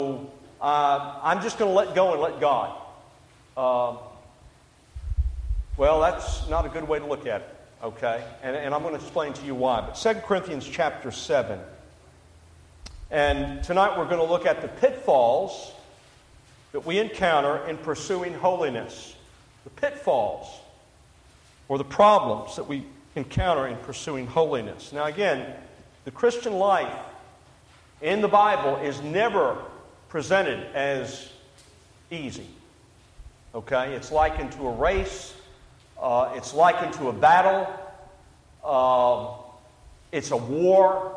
I'm just going to let go and let God. Well, that's not a good way to look at it, okay? And I'm going to explain to you why. But 2 Corinthians chapter 7. And tonight we're going to look at the pitfalls that we encounter in pursuing holiness. The pitfalls or the problems that we encounter in pursuing holiness. Now again, the Christian life in the Bible is never presented as easy. Okay? It's likened to a race. It's likened to a battle. It's a war.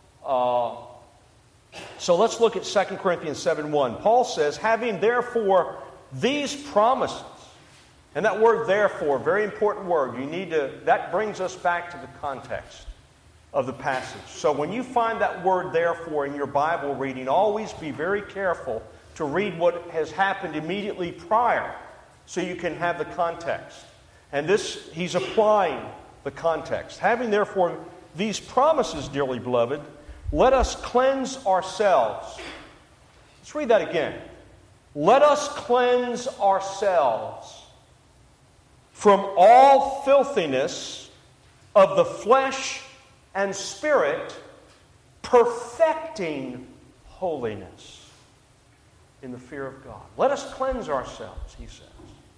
So let's look at 2 Corinthians 7:1. Paul says, having therefore these promises, and that word therefore, very important word. That brings us back to the context of the passage. So when you find that word therefore in your Bible reading, always be very careful to read what has happened immediately prior so you can have the context. And this, he's applying the context. Having therefore these promises, dearly beloved, let us cleanse ourselves. Let's read that again. Let us cleanse ourselves from all filthiness of the flesh and spirit, perfecting holiness in the fear of God. Let us cleanse ourselves, he says,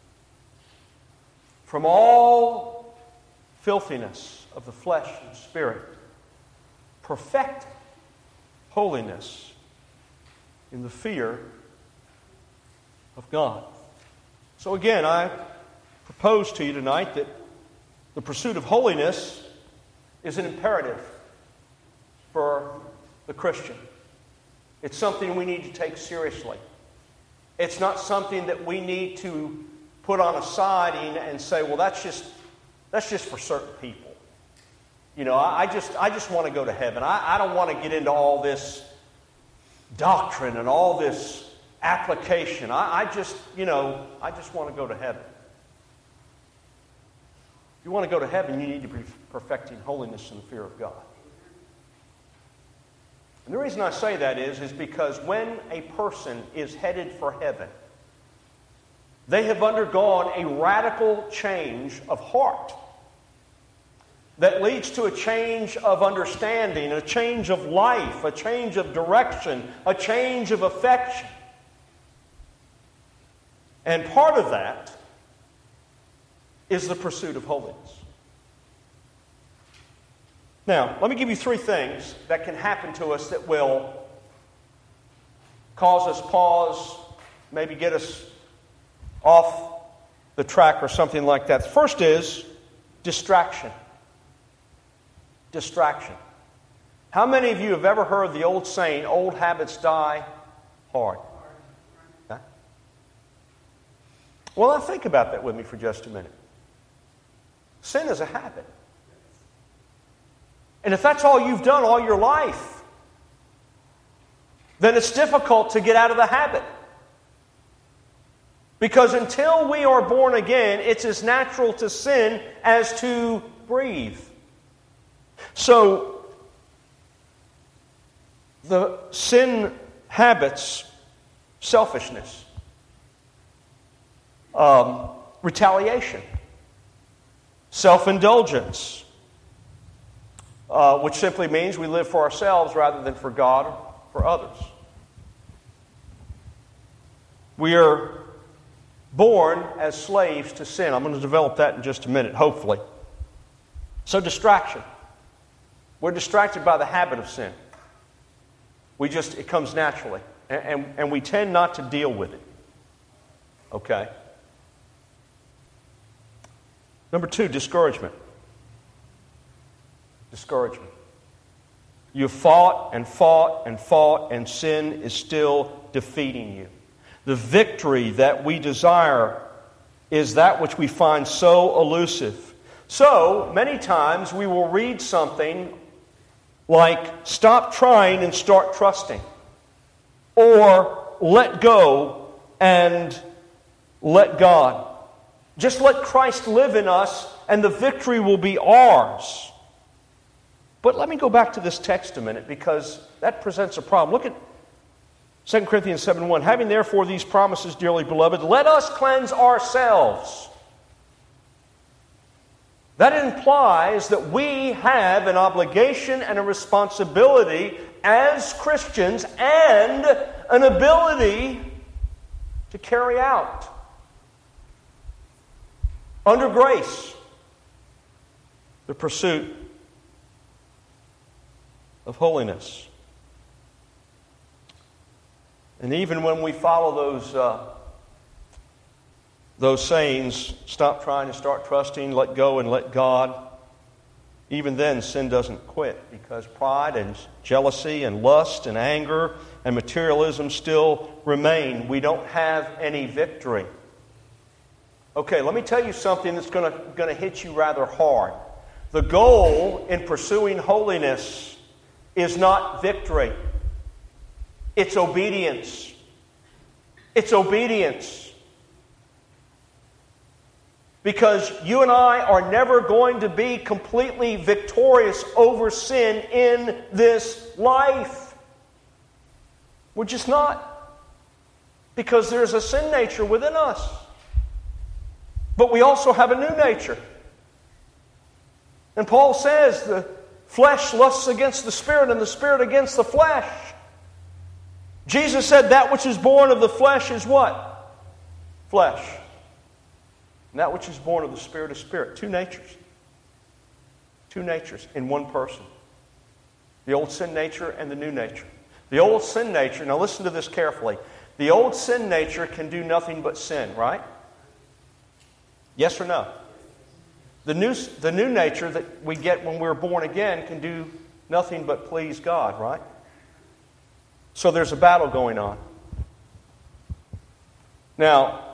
from all filthiness of the flesh and spirit, perfecting holiness in the fear of God. So again, I propose to you tonight that the pursuit of holiness is an imperative for the Christian. It's something we need to take seriously. It's not something that we need to put on a side and say, well, that's just for certain people. You know, I just want to go to heaven. I don't want to get into all this doctrine and all this application. I just want to go to heaven. If you want to go to heaven, you need to be perfecting holiness in the fear of God. And the reason I say that is because when a person is headed for heaven, they have undergone a radical change of heart that leads to a change of understanding, a change of life, a change of direction, a change of affection. And part of that is the pursuit of holiness. Now, let me give you 3 things that can happen to us that will cause us pause, maybe get us off the track or something like that. The first is distraction. Distraction. How many of you have ever heard the old saying, old habits die hard? Huh? Well, now think about that with me for just a minute. Sin is a habit. And if that's all you've done all your life, then it's difficult to get out of the habit. Because until we are born again, it's as natural to sin as to breathe. So, the sin habits, selfishness, retaliation, self-indulgence, which simply means we live for ourselves rather than for God or for others. We are born as slaves to sin. I'm going to develop that in just a minute, hopefully. So distraction. We're distracted by the habit of sin. It comes naturally. And we tend not to deal with it. Okay? Number 2, discouragement. Discouragement. You've fought and fought and fought, and sin is still defeating you. The victory that we desire is that which we find so elusive. So, many times we will read something like, stop trying and start trusting. Or, let go and let God. Just let Christ live in us and the victory will be ours. But let me go back to this text a minute because that presents a problem. Look at 2 Corinthians 7:1, having therefore these promises, dearly beloved, let us cleanse ourselves. That implies that we have an obligation and a responsibility as Christians and an ability to carry out, under grace, the pursuit of holiness. And even when we follow those sayings, stop trying to start trusting, let go and let God, even then sin doesn't quit, because pride and jealousy and lust and anger and materialism still remain. We don't have any victory. Okay, let me tell you something that's going to hit you rather hard. The goal in pursuing holiness is not victory. It's obedience. It's obedience. Because you and I are never going to be completely victorious over sin in this life. We're just not. Because there's a sin nature within us. But we also have a new nature. And Paul says the flesh lusts against the Spirit and the Spirit against the flesh. Jesus said that which is born of the flesh is what? Flesh. And that which is born of the Spirit is spirit. Two natures. Two natures in one person. The old sin nature and the new nature. The old sin nature, now listen to this carefully. The old sin nature can do nothing but sin, right? Yes or no? The new nature that we get when we're born again can do nothing but please God, right? So there's a battle going on. Now,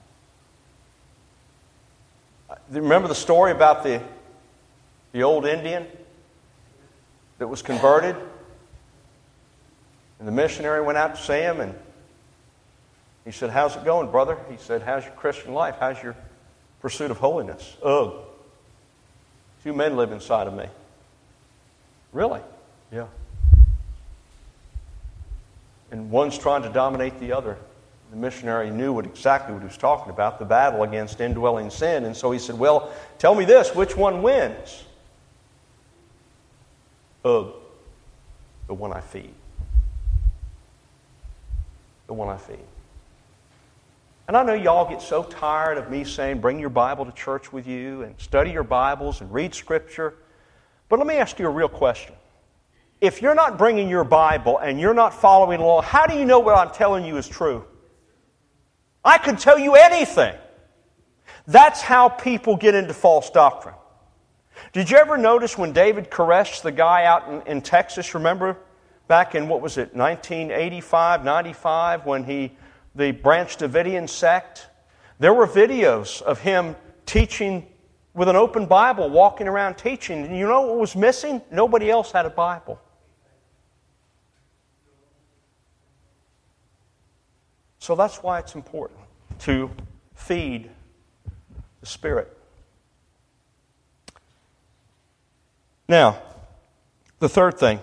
remember the story about the old Indian that was converted? And the missionary went out to see him and he said, how's it going, brother? He said, how's your Christian life? How's your pursuit of holiness? Ugh. 2 men live inside of me. Really? Yeah. And one's trying to dominate the other. The missionary knew exactly what he was talking about, the battle against indwelling sin. And so he said, well, tell me this, which one wins? The one I feed. The one I feed. And I know y'all get so tired of me saying, bring your Bible to church with you and study your Bibles and read Scripture. But let me ask you a real question. If you're not bringing your Bible and you're not following along, how do you know what I'm telling you is true? I could tell you anything. That's how people get into false doctrine. Did you ever notice when David Koresh, the guy out in Texas, remember back in, 1985, 95, when the Branch Davidian sect? There were videos of him teaching with an open Bible, walking around teaching. And you know what was missing? Nobody else had a Bible. So that's why it's important to feed the Spirit. Now, the third thing.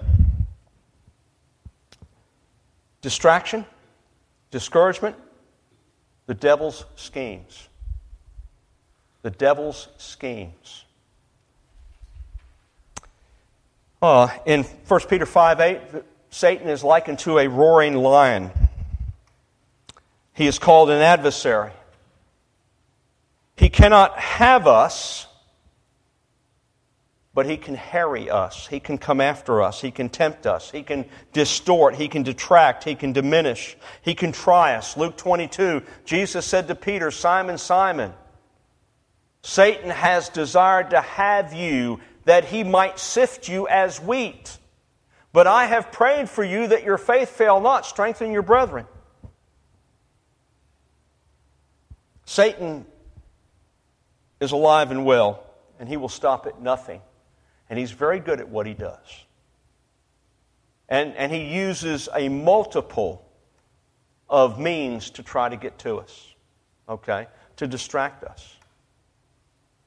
Distraction, discouragement, the devil's schemes. The devil's schemes. In 1 Peter 5:8, Satan is likened to a roaring lion. He is called an adversary. He cannot have us, but he can harry us. He can come after us. He can tempt us. He can distort. He can detract. He can diminish. He can try us. Luke 22, Jesus said to Peter, Simon, Simon, Satan has desired to have you that he might sift you as wheat. But I have prayed for you that your faith fail not. Strengthen your brethren. Satan is alive and well, and he will stop at nothing. And he's very good at what he does. And he uses a multiple of means to try to get to us, okay, to distract us.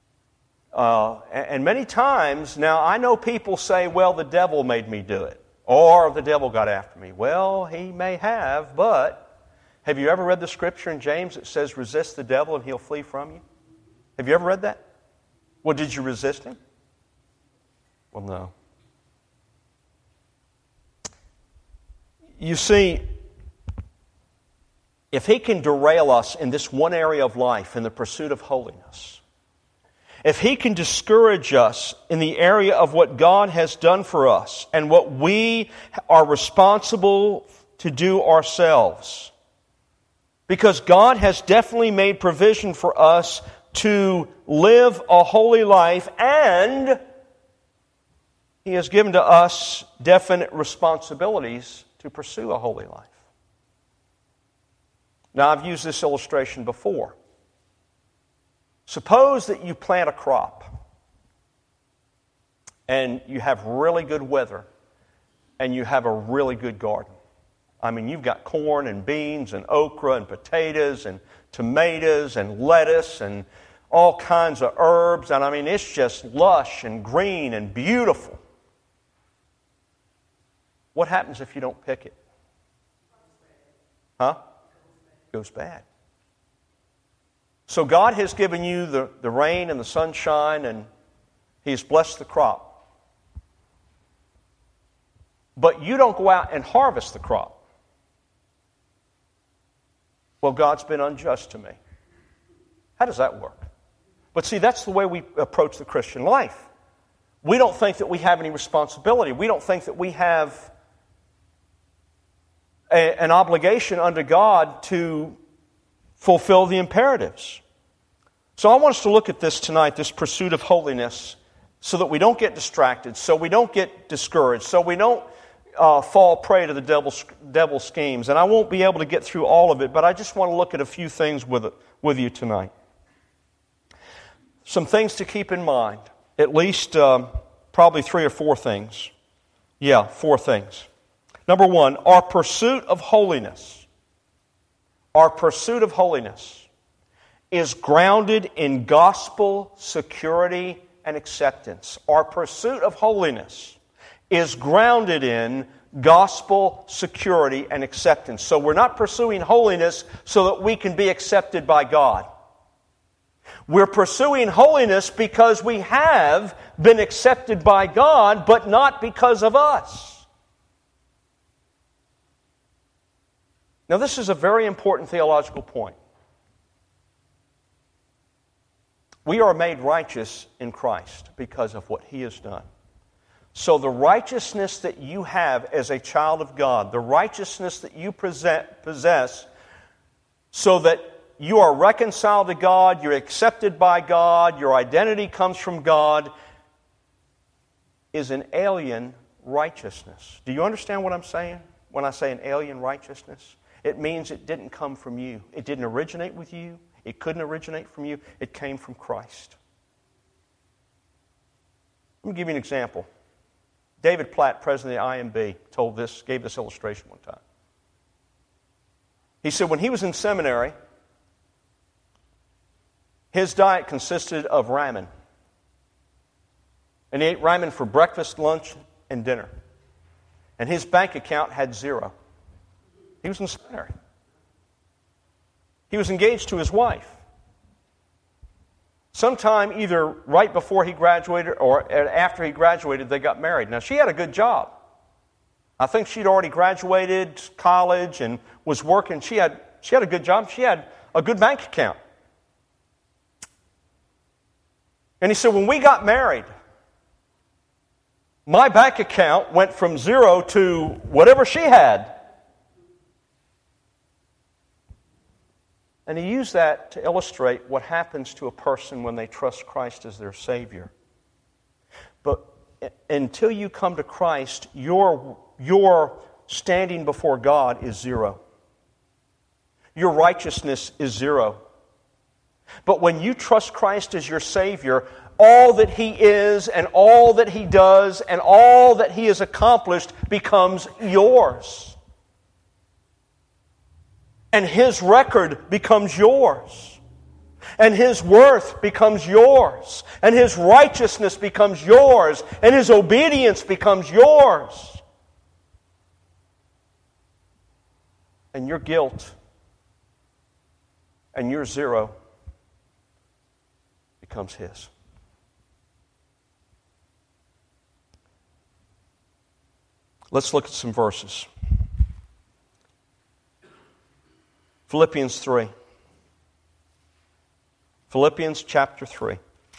And many times, now I know people say, well, the devil made me do it. Or the devil got after me. Well, he may have, but have you ever read the scripture in James that says, resist the devil and he'll flee from you? Have you ever read that? Well, did you resist him? Well, no. You see, if he can derail us in this one area of life, in the pursuit of holiness, if he can discourage us in the area of what God has done for us and what we are responsible to do ourselves, because God has definitely made provision for us to live a holy life, and He has given to us definite responsibilities to pursue a holy life. Now, I've used this illustration before. Suppose that you plant a crop and you have really good weather and you have a really good garden. I mean, you've got corn and beans and okra and potatoes and tomatoes and lettuce and all kinds of herbs. And I mean, it's just lush and green and beautiful. What happens if you don't pick it? Huh? It goes bad. So God has given you the rain and the sunshine, and He has blessed the crop. But you don't go out and harvest the crop. Well, God's been unjust to me. How does that work? But see, that's the way we approach the Christian life. We don't think that we have any responsibility. We don't think that we have an obligation under God to fulfill the imperatives. So I want us to look at this tonight, this pursuit of holiness, so that we don't get distracted, so we don't get discouraged, so we don't fall prey to the devil's schemes. And I won't be able to get through all of it, but I just want to look at a few things with you tonight. Some things to keep in mind, at least probably 3 or 4 things. Yeah, 4 things. Number 1, our pursuit of holiness. Our pursuit of holiness is grounded in gospel security and acceptance. Our pursuit of holiness is grounded in gospel security and acceptance. So we're not pursuing holiness so that we can be accepted by God. We're pursuing holiness because we have been accepted by God, but not because of us. Now, this is a very important theological point. We are made righteous in Christ because of what He has done. So the righteousness that you have as a child of God, the righteousness that you possess, so that you are reconciled to God, you're accepted by God, your identity comes from God, is an alien righteousness. Do you understand what I'm saying when I say an alien righteousness? It means it didn't come from you. It didn't originate with you. It couldn't originate from you. It came from Christ. Let me give you an example. David Platt, president of the IMB, gave this illustration one time. He said when he was in seminary, his diet consisted of ramen. And he ate ramen for breakfast, lunch, and dinner. And his bank account had 0. He was in seminary. He was engaged to his wife. Sometime either right before he graduated or after he graduated, they got married. Now, she had a good job. I think she'd already graduated college and was working. She had a good job. She had a good bank account. And he said, when we got married, my bank account went from 0 to whatever she had. And he used that to illustrate what happens to a person when they trust Christ as their Savior. But until you come to Christ, your standing before God is 0. Your righteousness is 0. But when you trust Christ as your Savior, all that He is and all that He does and all that He has accomplished becomes yours. And His record becomes yours. And His worth becomes yours. And His righteousness becomes yours. And His obedience becomes yours. and your guilt and your zero becomes His. Let's look at some verses. Philippians 3. Philippians chapter 3.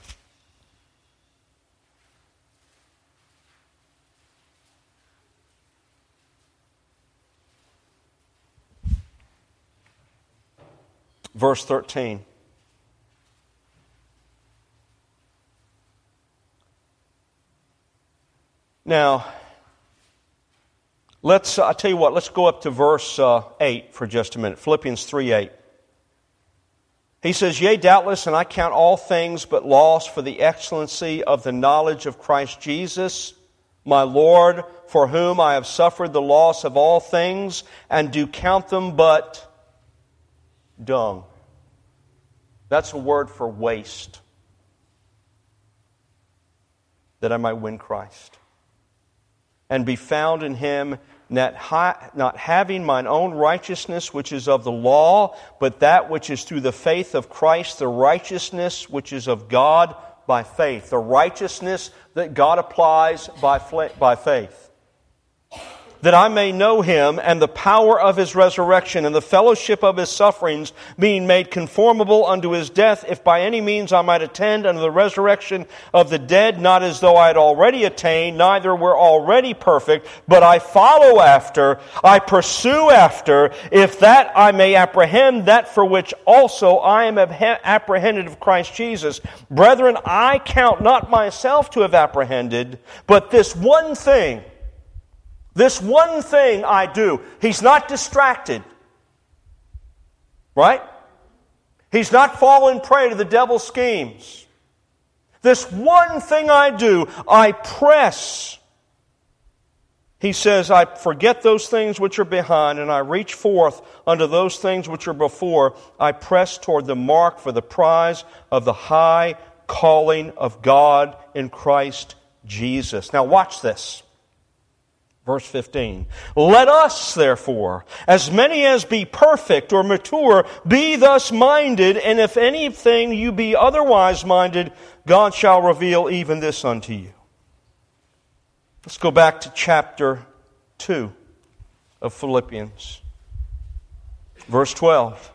Verse 13. Now, I'll tell you what, let's go up to verse 8 for just a minute. Philippians 3:8. He says, Yea, doubtless, and I count all things but loss for the excellency of the knowledge of Christ Jesus, my Lord, for whom I have suffered the loss of all things, and do count them but dung. That's a word for waste. That I might win Christ. And be found in Him, not having mine own righteousness which is of the law, but that which is through the faith of Christ, the righteousness which is of God by faith. The righteousness that God applies by faith. That I may know Him and the power of His resurrection and the fellowship of His sufferings, being made conformable unto His death, if by any means I might attend unto the resurrection of the dead, not as though I had already attained, neither were already perfect, but I follow after, I pursue after, if that I may apprehend that for which also I am apprehended of Christ Jesus. Brethren, I count not myself to have apprehended, but this one thing I do. He's not distracted. Right? He's not fallen prey to the devil's schemes. This one thing I do, I press. He says, I forget those things which are behind, and I reach forth unto those things which are before. I press toward the mark for the prize of the high calling of God in Christ Jesus. Now watch this. Verse 15, Let us, therefore, as many as be perfect or mature, be thus minded, and if anything you be otherwise minded, God shall reveal even this unto you. Let's go back to chapter 2 of Philippians. Verse 12.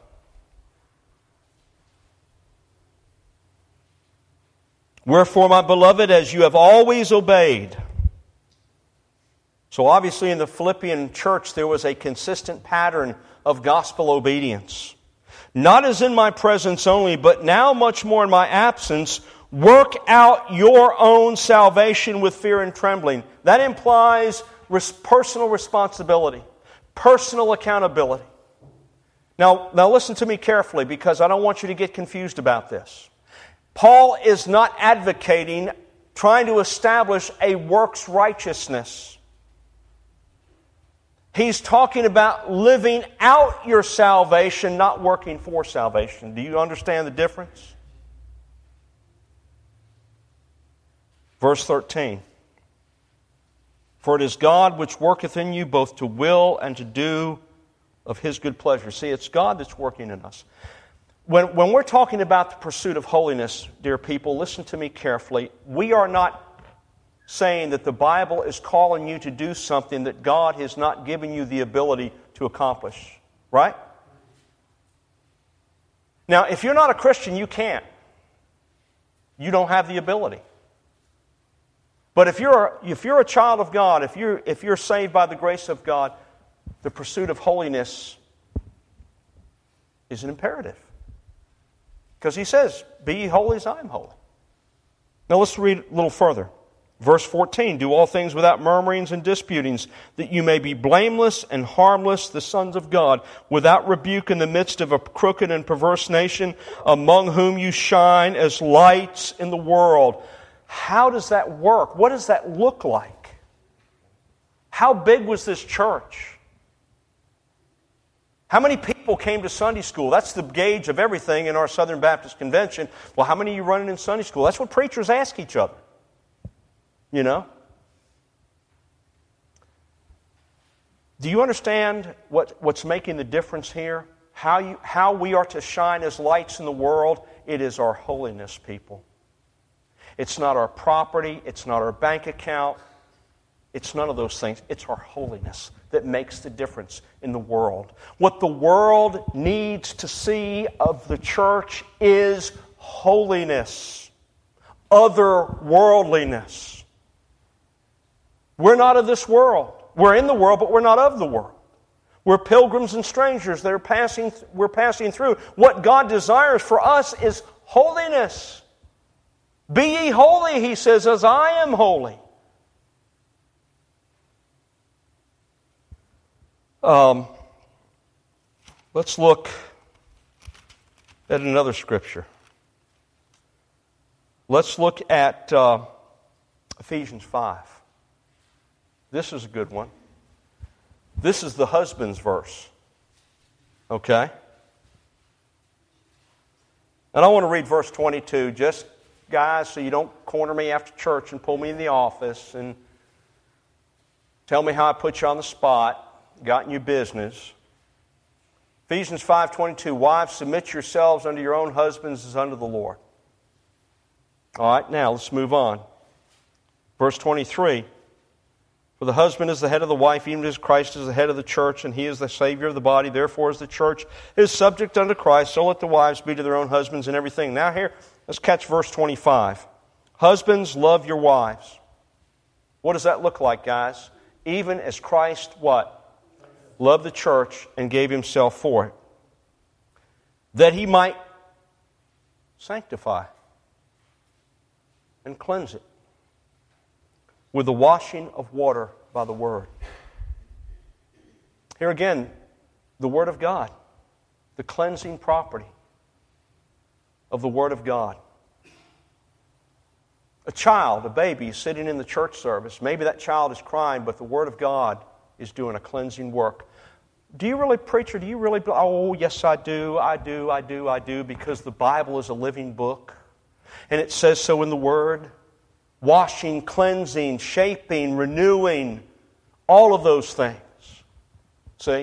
Wherefore, my beloved, as you have always obeyed. So obviously in the Philippian church there was a consistent pattern of gospel obedience. Not as in my presence only, but now much more in my absence, work out your own salvation with fear and trembling. That implies personal responsibility, personal accountability. Now listen to me carefully, because I don't want you to get confused about this. Paul is not advocating trying to establish a works righteousness. He's talking about living out your salvation, not working for salvation. Do you understand the difference? Verse 13. For it is God which worketh in you both to will and to do of His good pleasure. See, it's God that's working in us. When we're talking about the pursuit of holiness, dear people, listen to me carefully. We are not saying that the Bible is calling you to do something that God has not given you the ability to accomplish. Right? Now, if you're not a Christian, you can't. You don't have the ability. But if you're a child of God, if you're saved by the grace of God, the pursuit of holiness is an imperative. Because He says, be ye holy as I am holy. Now let's read a little further. Verse 14, do all things without murmurings and disputings, that you may be blameless and harmless, the sons of God, without rebuke in the midst of a crooked and perverse nation, among whom you shine as lights in the world. How does that work? What does that look like? How big was this church? How many people came to Sunday school? That's the gauge of everything in our Southern Baptist Convention. Well, how many are you running in Sunday school? That's what preachers ask each other. You know? Do you understand what's making the difference here? How we are to shine as lights in the world? It is our holiness, people. It's not our property. It's not our bank account. It's none of those things. It's our holiness that makes the difference in the world. What the world needs to see of the church is holiness, otherworldliness. We're not of this world. We're in the world, but we're not of the world. We're pilgrims and strangers that we're passing through. What God desires for us is holiness. Be ye holy, He says, as I am holy. Let's look at another scripture. Let's look at Ephesians 5. This is a good one. This is the husband's verse. Okay? And I want to read verse 22, just, guys, so you don't corner me after church and pull me in the office and tell me how I put you on the spot, got in your business. Ephesians 5:22, wives, submit yourselves unto your own husbands as unto the Lord. All right, now let's move on. Verse 23. For the husband is the head of the wife, even as Christ is the head of the church, and He is the Savior of the body. Therefore, as the church is subject unto Christ, so let the wives be to their own husbands in everything. Now here, let's catch verse 25. Husbands, love your wives. What does that look like, guys? Even as Christ, what? Loved the church and gave Himself for it. That He might sanctify and cleanse it with the washing of water by the Word. Here again, the Word of God, the cleansing property of the Word of God. A child, a baby, sitting in the church service, maybe that child is crying, but the Word of God is doing a cleansing work. Do you really, preacher, do you really, oh, yes, I do, because the Bible is a living book, and it says so in the Word. Washing, cleansing, shaping, renewing, all of those things. See?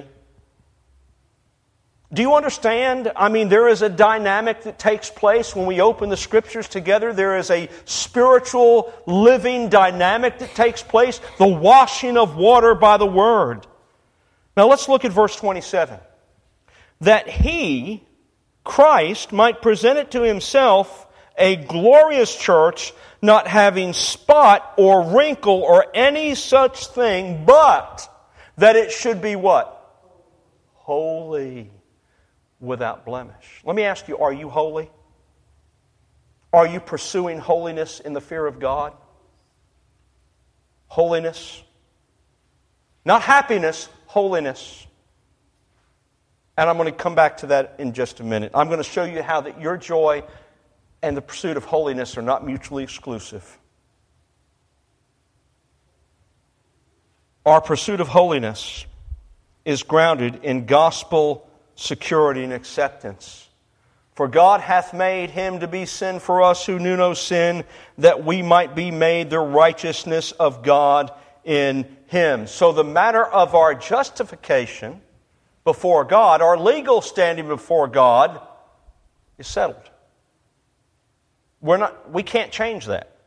Do you understand? I mean, there is a dynamic that takes place when we open the Scriptures together. There is a spiritual, living dynamic that takes place. The washing of water by the Word. Now let's look at verse 27. That He, Christ, might present it to Himself a glorious church, not having spot or wrinkle or any such thing, but that it should be what? Holy, without blemish. Let me ask you, are you holy? Are you pursuing holiness in the fear of God? Holiness. Not happiness, holiness. And I'm going to come back to that in just a minute. I'm going to show you how that your joy and the pursuit of holiness are not mutually exclusive. Our pursuit of holiness is grounded in gospel security and acceptance. For God hath made Him to be sin for us who knew no sin, that we might be made the righteousness of God in Him. So the matter of our justification before God, our legal standing before God, is settled. We can't change that.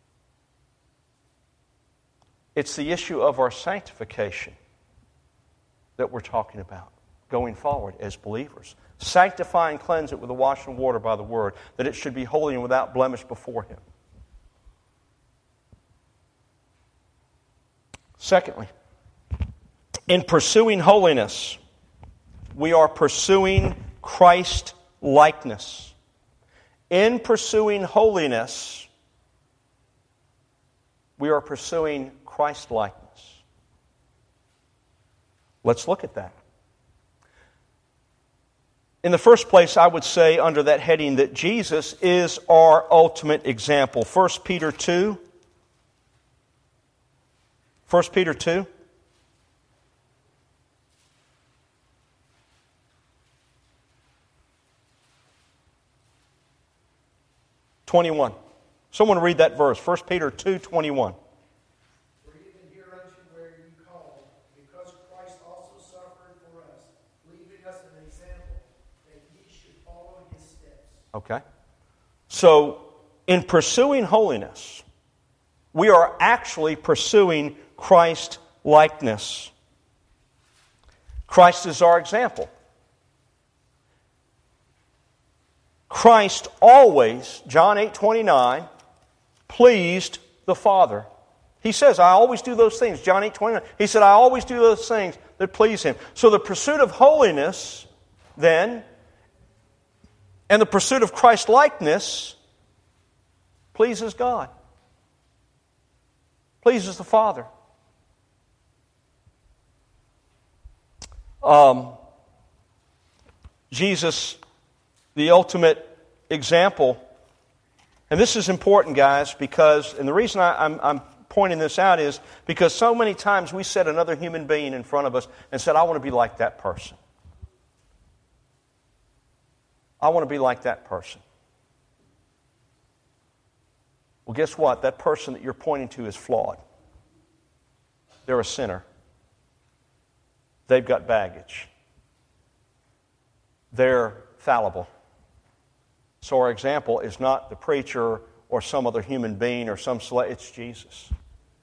It's the issue of our sanctification that we're talking about going forward as believers. Sanctify and cleanse it with the washing of water by the Word, that it should be holy and without blemish before Him. Secondly, in pursuing holiness, we are pursuing Christ-likeness. In pursuing holiness, we are pursuing Christ-likeness. Let's look at that. In the first place, I would say under that heading that Jesus is our ultimate example. 1 Peter 2. 1 Peter 2. (21). Someone read that verse. 1 Peter 2:21. For even hereunto were you called, because Christ Okay? So, in pursuing holiness, we are actually pursuing Christ-likeness. Christ is our example. Christ always, John 8:29, pleased the Father. He says, I always do those things. John 8:29. He said, I always do those things that please Him. So the pursuit of holiness, then, and the pursuit of Christ-likeness pleases God. Pleases the Father. Jesus, the ultimate example, and this is important, guys, because, and the reason I'm pointing this out is because so many times we set another human being in front of us and said, I want to be like that person. I want to be like that person. Well, guess what? That person that you're pointing to is flawed. They're a sinner. They've got baggage. They're fallible. So our example is not the preacher or some other human being or some select, it's Jesus.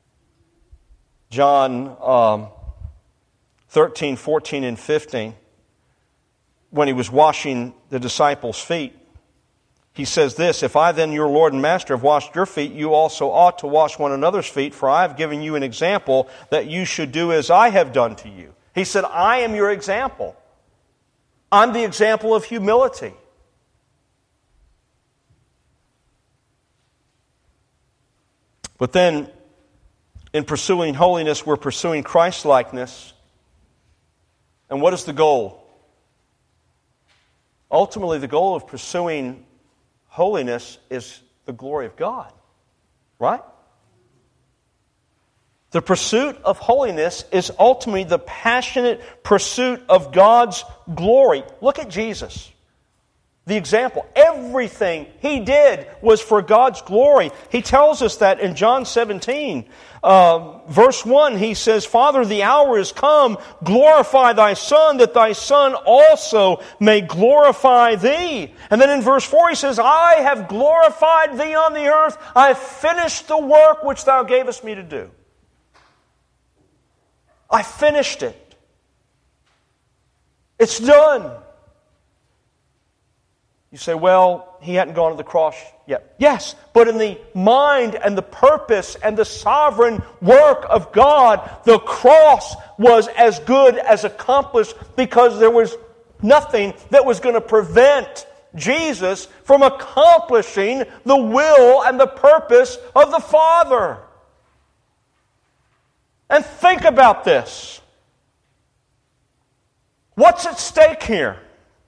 John 13, 14, and 15, when He was washing the disciples' feet, He says this, If I then, your Lord and Master, have washed your feet, you also ought to wash one another's feet, for I have given you an example that you should do as I have done to you. He said, I am your example. I'm the example of humility. But then, in pursuing holiness, we're pursuing Christ-likeness. And what is the goal? Ultimately, the goal of pursuing holiness is the glory of God. Right? The pursuit of holiness is ultimately the passionate pursuit of God's glory. Look at Jesus. The example. Everything He did was for God's glory. He tells us that in John 17. Verse 1, He says, Father, the hour is come. Glorify Thy Son, that Thy Son also may glorify Thee. And then in verse 4 He says, I have glorified Thee on the earth. I have finished the work which Thou gavest me to do. I finished it. It's done. You say, well, He hadn't gone to the cross yet. Yes, but in the mind and the purpose and the sovereign work of God, the cross was as good as accomplished because there was nothing that was going to prevent Jesus from accomplishing the will and the purpose of the Father. And think about this. What's at stake here?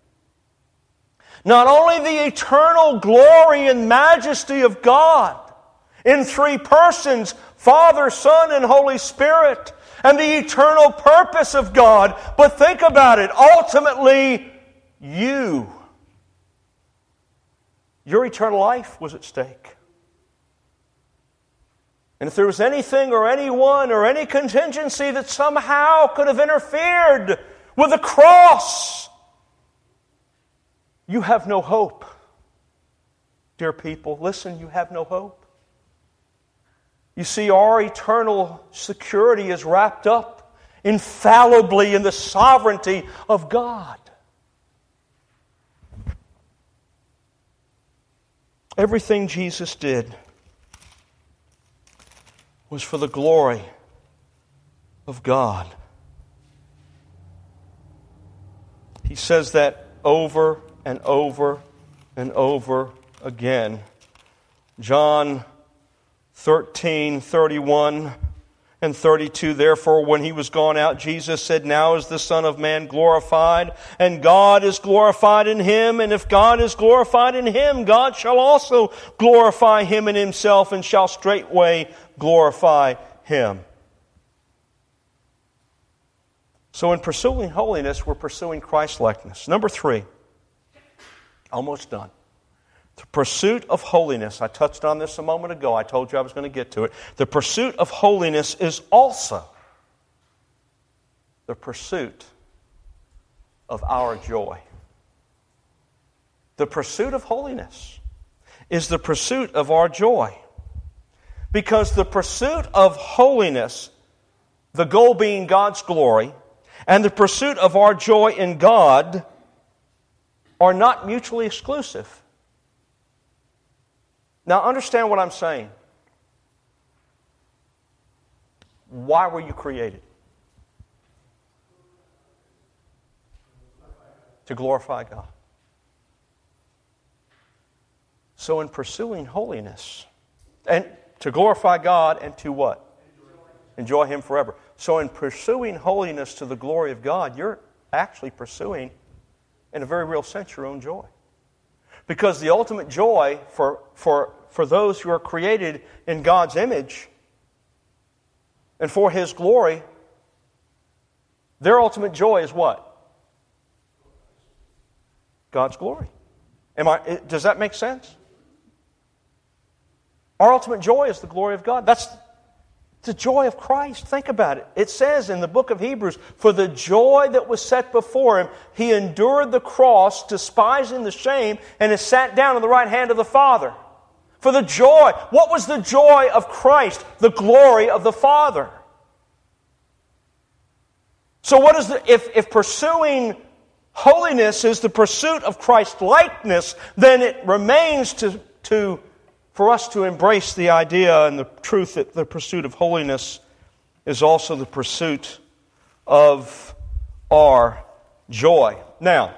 Not only the eternal glory and majesty of God in three persons, Father, Son, and Holy Spirit, and the eternal purpose of God, but think about it, ultimately, your eternal life was at stake. And if there was anything or anyone or any contingency that somehow could have interfered with the cross, you have no hope. Dear people, listen, you have no hope. You see, our eternal security is wrapped up infallibly in the sovereignty of God. Everything Jesus did was for the glory of God. He says that over and over and over again. John 13:31 and 32. Therefore, when He was gone out, Jesus said, Now is the Son of Man glorified, and God is glorified in Him. And if God is glorified in Him, God shall also glorify Him in Himself, and shall straightway glorify Him. So in pursuing holiness, we're pursuing Christ-likeness. Number 3. Almost done. The pursuit of holiness. I touched on this a moment ago. I told you I was going to get to it. The pursuit of holiness is also the pursuit of our joy. The pursuit of holiness is the pursuit of our joy. Because the pursuit of holiness, the goal being God's glory, and the pursuit of our joy in God are not mutually exclusive. Now understand what I'm saying. Why were you created? To glorify God. So in pursuing holiness, and to glorify God and to what? Enjoy Him forever. So in pursuing holiness to the glory of God, you're actually pursuing, in a very real sense, your own joy. Because the ultimate joy for those who are created in God's image and for His glory, their ultimate joy is what? God's glory. Does that make sense? Our ultimate joy is the glory of God. That's the joy of Christ. Think about it. It says in the book of Hebrews, for the joy that was set before Him, He endured the cross, despising the shame, and is sat down on the right hand of the Father. For the joy. What was the joy of Christ? The glory of the Father. So what is if pursuing holiness is the pursuit of Christ-likeness, then it remains for us to embrace the idea and the truth that the pursuit of holiness is also the pursuit of our joy. Now,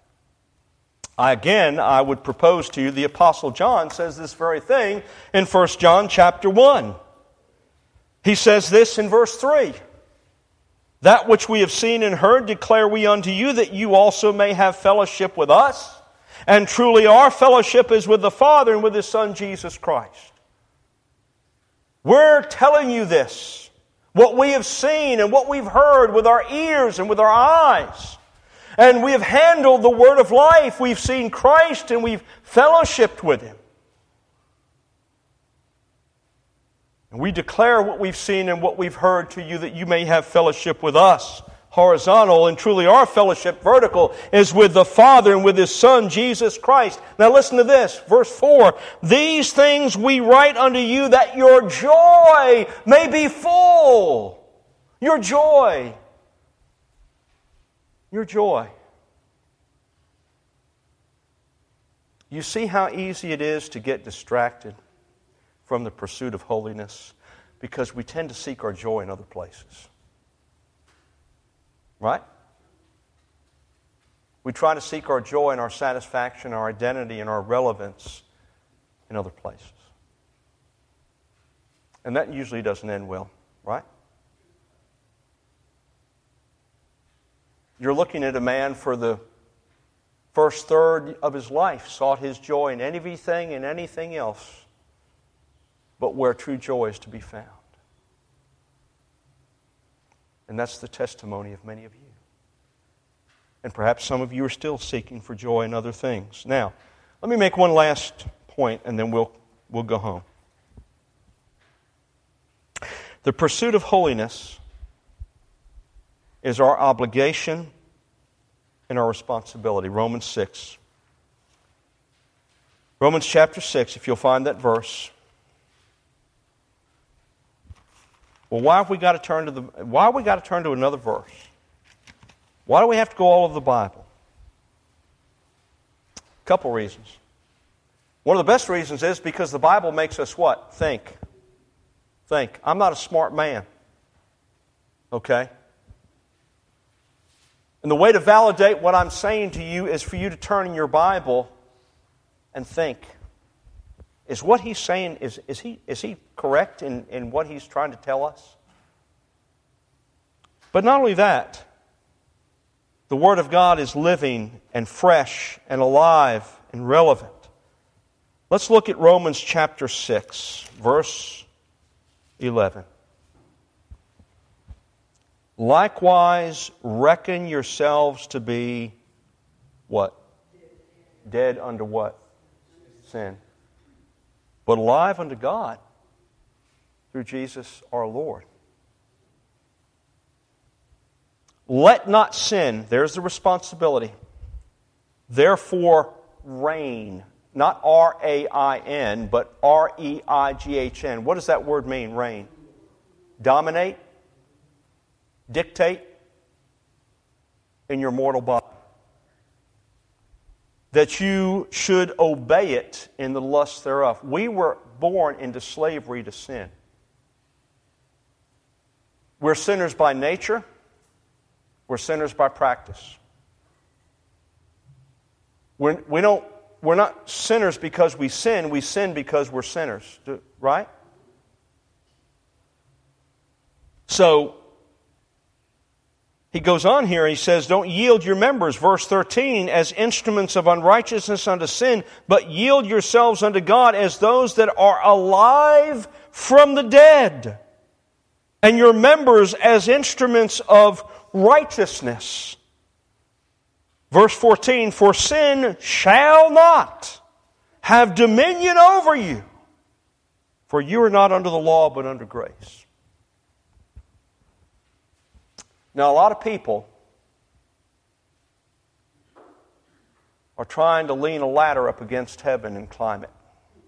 I would propose to you, the Apostle John says this very thing in 1 John chapter 1. He says this in verse 3. That which we have seen and heard declare we unto you, that you also may have fellowship with us. And truly our fellowship is with the Father and with His Son Jesus Christ. We're telling you this, what we have seen and what we've heard with our ears and with our eyes. And we have handled the Word of life. We've seen Christ and we've fellowshiped with Him. And we declare what we've seen and what we've heard to you, that you may have fellowship with us, horizontal, and truly our fellowship, vertical, is with the Father and with His Son, Jesus Christ. Now listen to this, verse 4. These things we write unto you, that your joy may be full. Your joy. Your joy. You see how easy it is to get distracted from the pursuit of holiness, because we tend to seek our joy in other places. Right? We try to seek our joy and our satisfaction, our identity, and our relevance in other places. And that usually doesn't end well, right? You're looking at a man for the first third of his life sought his joy in everything and anything else but where true joy is to be found. And that's the testimony of many of you. And perhaps some of you are still seeking for joy in other things. Now, let me make one last point and then we'll go home. The pursuit of holiness is our obligation and our responsibility. Romans 6. Romans chapter 6, if you'll find that verse. Well, why have we got to turn to another verse? Why do we have to go all over the Bible? A couple reasons. One of the best reasons is because the Bible makes us what? Think. I'm not a smart man. Okay? And the way to validate what I'm saying to you is for you to turn in your Bible and think. Is what he's saying, is he correct in what he's trying to tell us? But not only that, the Word of God is living and fresh and alive and relevant. Let's look at Romans chapter 6, verse 11. Likewise, reckon yourselves to be what? Dead unto what? Sin. But alive unto God through Jesus our Lord. Let not sin, there's the responsibility, therefore reign. Not R-A-I-N, but R-E-I-G-H-N. What does that word mean, reign? Dominate? Dictate? In your mortal body. That you should obey it in the lust thereof. We were born into slavery to sin. We're sinners by nature. We're sinners by practice. We're not sinners because we sin because we're sinners. Right? So, he goes on here and he says, don't yield your members, verse 13, as instruments of unrighteousness unto sin, but yield yourselves unto God as those that are alive from the dead, and your members as instruments of righteousness. Verse 14, for sin shall not have dominion over you, for you are not under the law but under grace. Now, a lot of people are trying to lean a ladder up against heaven and climb it.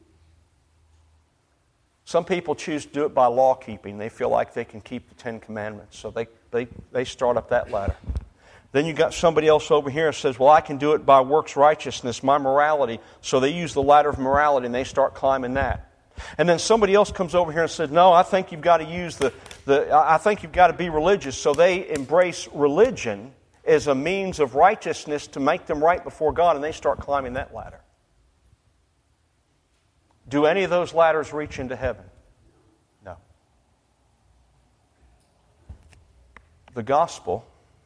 Some people choose to do it by law keeping. They feel like they can keep the Ten Commandments, so they start up that ladder. Then you got somebody else over here who says, well, I can do it by works righteousness, my morality. So they use the ladder of morality and they start climbing that. And then somebody else comes over here and says, no, I think you've got to use I think you've got to be religious. So they embrace religion as a means of righteousness to make them right before God, and they start climbing that ladder. Do any of those ladders reach into heaven? No. The gospel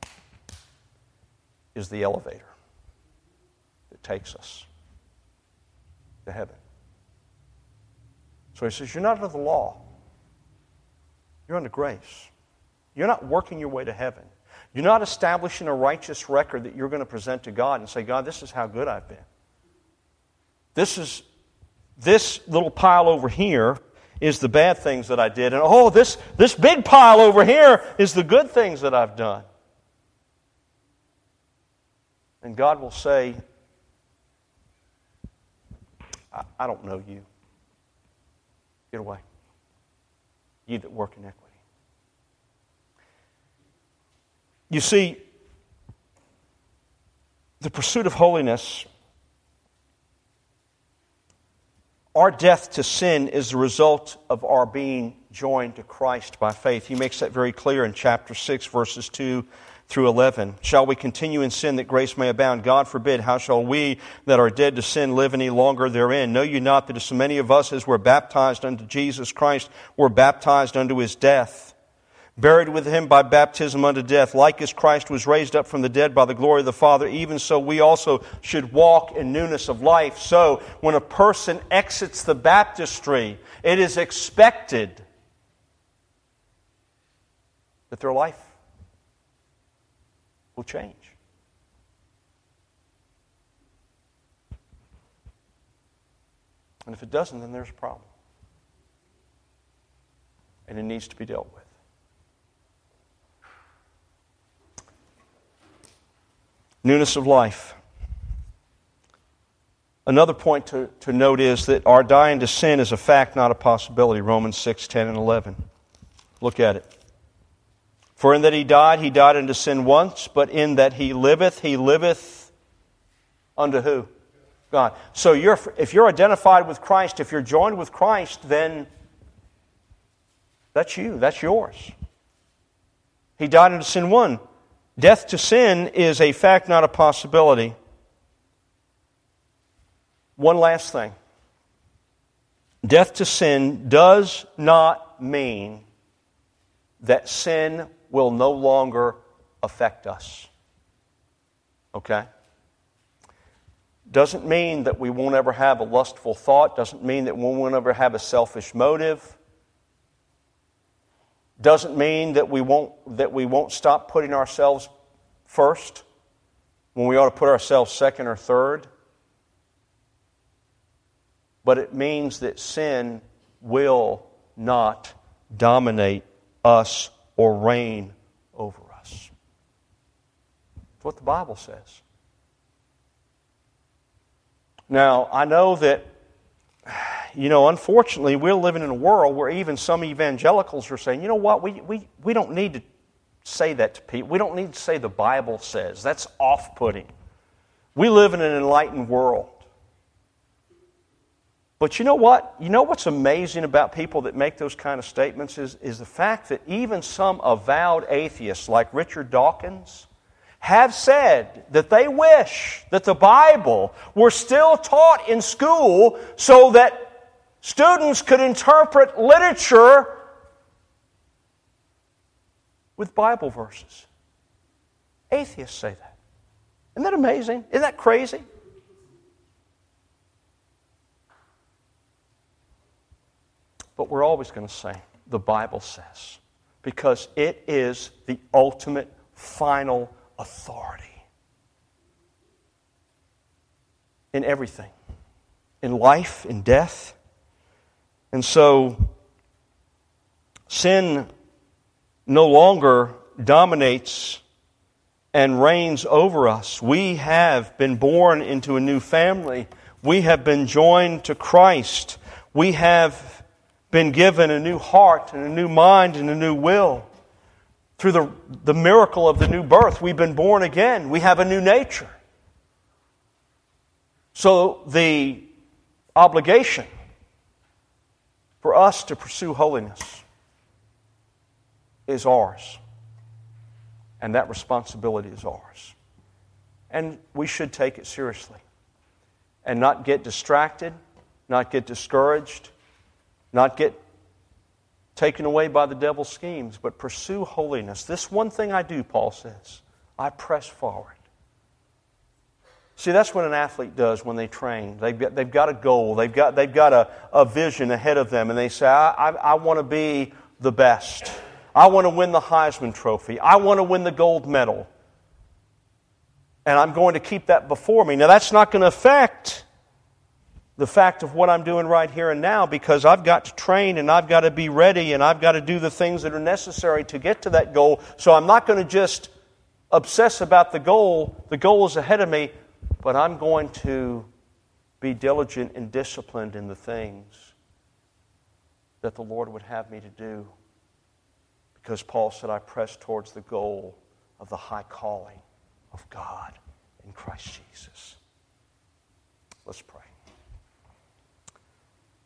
is the elevator that takes us to heaven. So he says, you're not under the law. You're under grace. You're not working your way to heaven. You're not establishing a righteous record that you're going to present to God and say, God, this is how good I've been. This little pile over here is the bad things that I did. And this big pile over here is the good things that I've done. And God will say, I don't know you. Get away. You that work iniquity. You see, the pursuit of holiness, our death to sin is the result of our being joined to Christ by faith. He makes that very clear in chapter 6, verses 2 through 11. Shall we continue in sin that grace may abound? God forbid. How shall we that are dead to sin live any longer therein? Know you not that as so many of us as were baptized unto Jesus Christ were baptized unto His death? Buried with Him by baptism unto death, like as Christ was raised up from the dead by the glory of the Father, even so we also should walk in newness of life. So when a person exits the baptistry, it is expected that their life will change. And if it doesn't, then there's a problem. And it needs to be dealt with. Newness of life. Another point to note is that our dying to sin is a fact, not a possibility. Romans 6, 10, and 11. Look at it. For in that he died unto sin once, but in that he liveth unto who? God. So if you're identified with Christ, if you're joined with Christ, then that's you, that's yours. He died unto sin once. Death to sin is a fact, not a possibility. One last thing. Death to sin does not mean that sin will no longer affect us. Okay? Doesn't mean that we won't ever have a lustful thought. Doesn't mean that we won't ever have a selfish motive. Doesn't mean that we won't stop putting ourselves first when we ought to put ourselves second or third. But it means that sin will not dominate us or reign over us. That's what the Bible says. Now, I know that, unfortunately, we're living in a world where even some evangelicals are saying, you know what, we don't need to say that to people. We don't need to say the Bible says. That's off-putting. We live in an enlightened world. But you know what? You know what's amazing about people that make those kind of statements is the fact that even some avowed atheists like Richard Dawkins have said that they wish that the Bible were still taught in school so that students could interpret literature with Bible verses. Atheists say that. Isn't that amazing? Isn't that crazy? But we're always going to say, the Bible says, because it is the ultimate, final authority in everything, in life, in death. And so, sin no longer dominates and reigns over us. We have been born into a new family. We have been joined to Christ. We have been given a new heart and a new mind and a new will. Through the miracle of the new birth, we've been born again. We have a new nature. So the obligation for us to pursue holiness is ours. And that responsibility is ours. And we should take it seriously. And not get distracted, not get discouraged, not get taken away by the devil's schemes, but pursue holiness. This one thing I do, Paul says, I press forward. See, that's what an athlete does when they train. They've got a goal. They've got a vision ahead of them, and they say, I want to be the best. I want to win the Heisman Trophy. I want to win the gold medal. And I'm going to keep that before me. Now, that's not going to affect the fact of what I'm doing right here and now, because I've got to train and I've got to be ready and I've got to do the things that are necessary to get to that goal. So I'm not going to just obsess about the goal. The goal is ahead of me, but I'm going to be diligent and disciplined in the things that the Lord would have me to do. Because Paul said, I press towards the goal of the high calling of God in Christ Jesus. Let's pray.